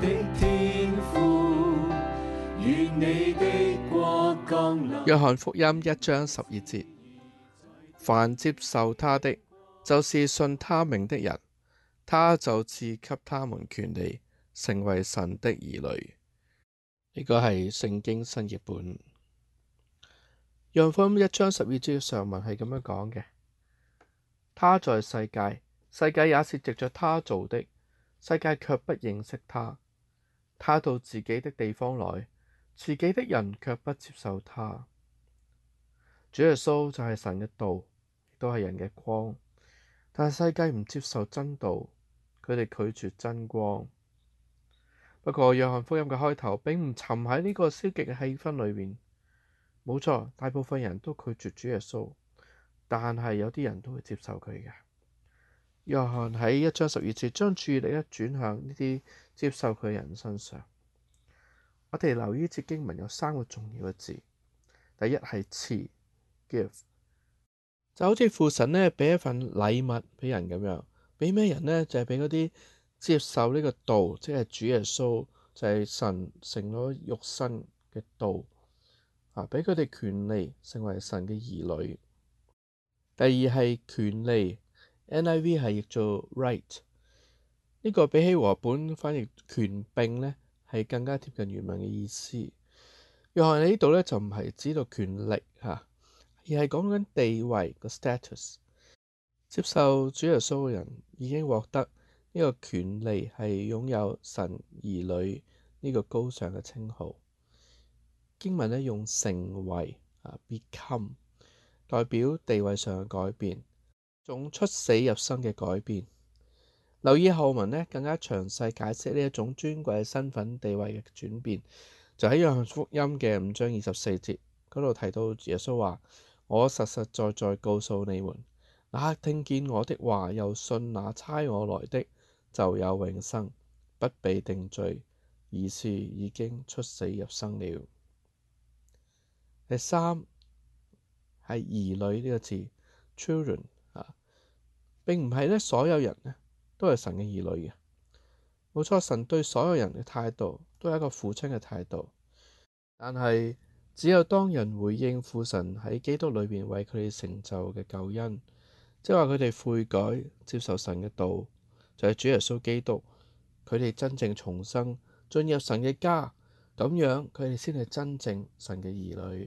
的天父，願你的國降臨。 約翰福音1章12節，凡接受他的，就是信他名的人，他就賜給他們權利，成為神的兒女。呢個係聖經新譯本。約翰福音1章12節嘅上文係咁樣講嘅：他在世界，世界也是藉着他造的，世界卻不認識他。他到自己的地方來，自己的人卻不接受他。主耶穌就係神嘅道，亦都係人嘅光，但係世界唔接受真道，佢哋拒絕真光。不過約翰福音嘅開頭並唔沉喺呢個消極嘅氣氛裏面。冇錯，大部分人都拒絕主耶穌，但係有啲人都會接受佢嘅。約翰喺1章12節將注意力轉向呢啲接受佢嘅人身上。我哋留意呢節經文有3個重要嘅字，第一係賜 give， 就好似父神呢俾一份禮物俾人咁樣，俾咩人呢？就係俾嗰啲接受呢個道，即係主耶穌，就係神成咗肉身嘅道啊，俾佢哋權利成為神嘅兒女。第二係權利 NIV 係譯做 right， 呢個比起和本翻譯權柄呢係更加貼近原文嘅意思。約翰喺呢度呢就唔係指到權力而係講緊地位個 status。接受主耶穌嘅人已經獲得呢個權利，係擁有神兒女呢個高尚嘅稱號。經文呢用成為become， 代表地位上嘅改變，一種出死入生嘅改變。留意後文呢更加詳細解釋呢一種尊貴身份地位嘅轉變，就喺約翰福音嘅5章24節嗰度提到耶穌話：我實實在在告訴你們，那聽見我的話又信那差我來的，就有永生，不被定罪，而是已經出死入生了。第三係兒女呢個字 children 並唔係呢所有人呢都係神嘅兒女嘅。冇錯，神對所有人嘅態度都係一個父親嘅態度，但係只有當人回應父神喺基督裏面為佢哋成就嘅救恩，即係話佢哋悔改接受神嘅道，就係主耶穌基督，佢哋真正重生進入神嘅家，咁樣佢哋先係真正神嘅兒女。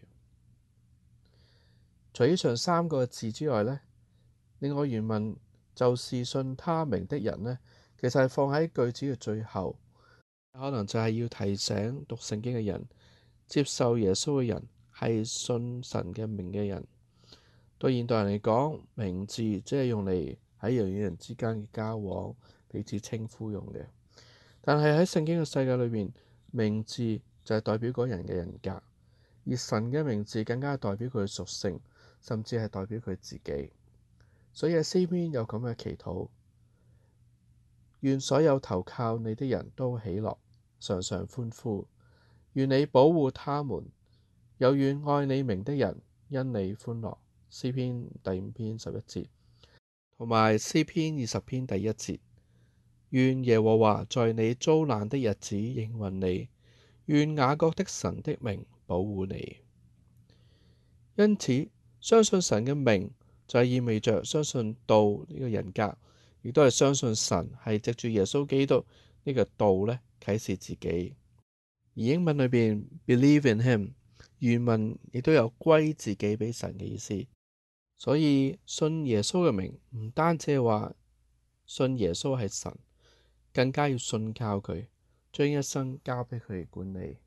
除以上3個字之外呢，另外原文就是信他名的人呢，其實係放喺句子嘅最後，可能就係要提醒讀聖經嘅人，接受耶穌嘅人係信神嘅名嘅人。對現代人嚟講，名字即係用嚟喺人與人之間嘅交往，彼此稱呼用嘅。但係喺聖經嘅世界裏面，名字就係代表嗰人嘅人格，而神嘅名字更加係代表佢嘅屬性，甚至係代表佢自己。所以喺詩篇有咁嘅祈禱：願所有投靠你的人都喜樂，常常歡呼；願你保護他們，又願愛你名的人因你歡樂。詩篇第5篇11節，同埋詩篇20篇第1節：願耶和華在你遭難的日子應允你，願雅各的神的名保護你。因此，相信神嘅名就係意味着相信道呢個人格，亦都係相信神係藉住耶穌基督呢個道呢啟示自己。而英文裏邊 believe in him 原文亦都有歸自己俾神嘅意思。所以信耶穌嘅名唔單止係話信耶穌係神，更加要信靠佢，將一生交俾佢嚟管理。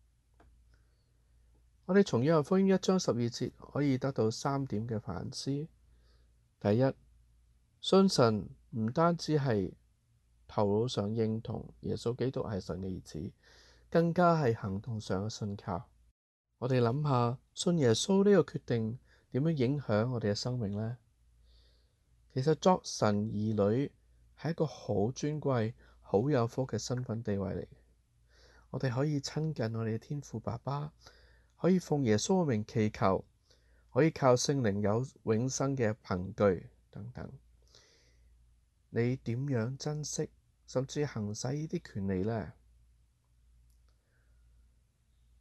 我哋從約翰福音1章12節可以得到3點嘅反思。第一，信神唔單止係頭腦上認同耶穌基督係神嘅兒子，更加係行動上嘅信靠。我哋諗下，信耶穌呢個決定點樣影響我哋嘅生命呢？其實作神兒女係一個好尊貴、好有福嘅身份地位嚟。我哋可以親近我哋嘅天父爸爸，可以奉耶穌嘅名祈求，可以靠聖靈有永生嘅憑據等等。你點樣珍惜甚至行使呢啲權利呢？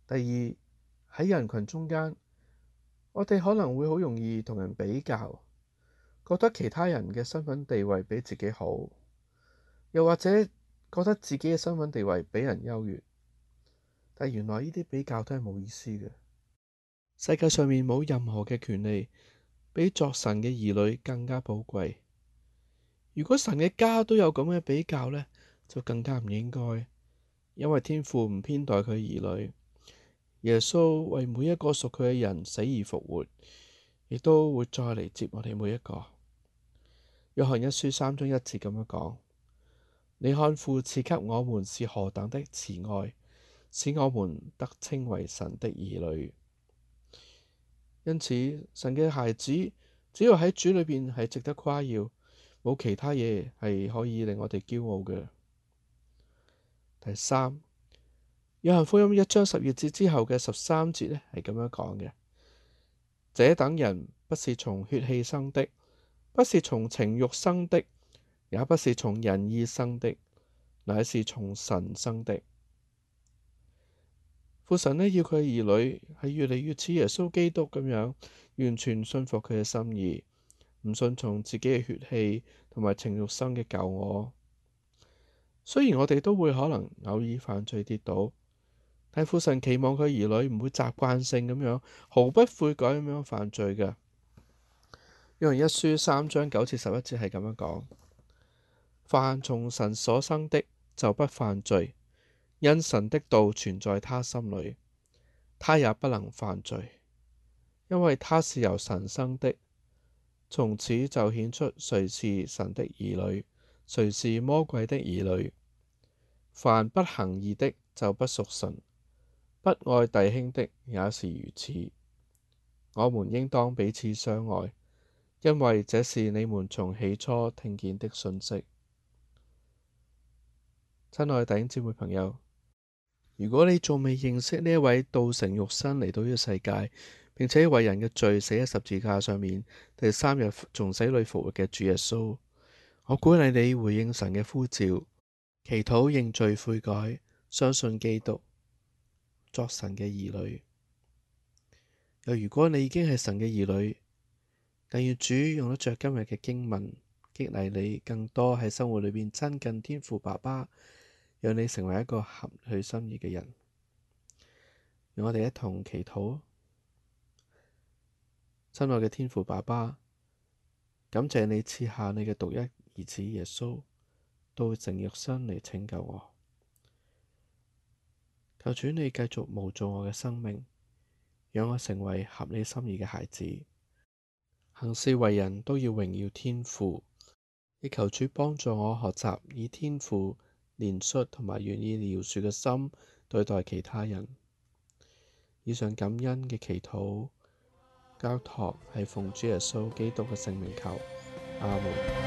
第二，喺人群中間，我哋可能會好容易同人比較，覺得其他人嘅身份地位比自己好，又或者覺得自己嘅身份地位比人優越。但原來呢啲比較都係冇意思嘅。世界上面冇任何嘅權利比作神嘅兒女更加寶貴。如果神嘅家都有咁嘅比較呢，就更加唔應該，因為天父唔偏待佢兒女。耶穌為每一個屬佢嘅人死而復活，亦都會再嚟接我哋每一個。約翰一書3章1節咁樣講：你看父賜給我們是何等的慈愛，使我們得稱為神的兒女。因此，神嘅孩子只要喺主裏邊係值得誇耀，冇其他嘢係可以令我哋驕傲嘅。第三，約翰福音1章12節之後嘅13節呢係咁樣講嘅：這等人不是從血氣生的，不是從情慾生的，也不是從人意生的，乃是從神生的。父神呢要佢嘅兒女係越嚟越似耶穌基督咁樣，完全信服佢嘅心意，唔順從自己嘅血氣同埋情慾生嘅舊我。雖然我哋都會可能偶爾犯罪跌倒，但父神期望佢兒女唔會習慣性咁樣毫不悔改咁樣犯罪嘅。約翰一書3章9至11節係咁樣講：凡從神所生的就不犯罪，因神的道存在他心裏，他也不能犯罪，因為他是由神生的。從此就顯出誰是神的兒女，誰是魔鬼的兒女。凡不行義的就不屬神，不愛弟兄的也是如此。我們應當彼此相愛，因為這是你們從起初聽見的訊息。親愛弟兄姊妹朋友，如果你仲未認識呢一位道成肉身嚟到呢個世界，並且為人嘅罪死喺十字架上面，第3日從死裏復活嘅主耶穌，我鼓勵你回應神嘅呼召，祈禱認罪悔改，相信基督，作神嘅兒女。又如果你已經係神嘅兒女，但願主用得着今日嘅經文激勵你更多喺生活裏邊親近天父爸爸，讓你成為一個合佢心意嘅人。讓我哋一同祈禱。親愛嘅天父爸爸，感謝你賜下你嘅獨一兒子耶穌，道成肉身嚟拯救我。求主你繼續模造我嘅生命，讓我成為合你心意嘅孩子。行事為人都要榮耀天父，亦求主幫助我學習以天父憐恤同埋願意饒恕嘅心對待其他人。以上感恩嘅祈禱交託係奉主耶穌基督嘅聖名求，阿門。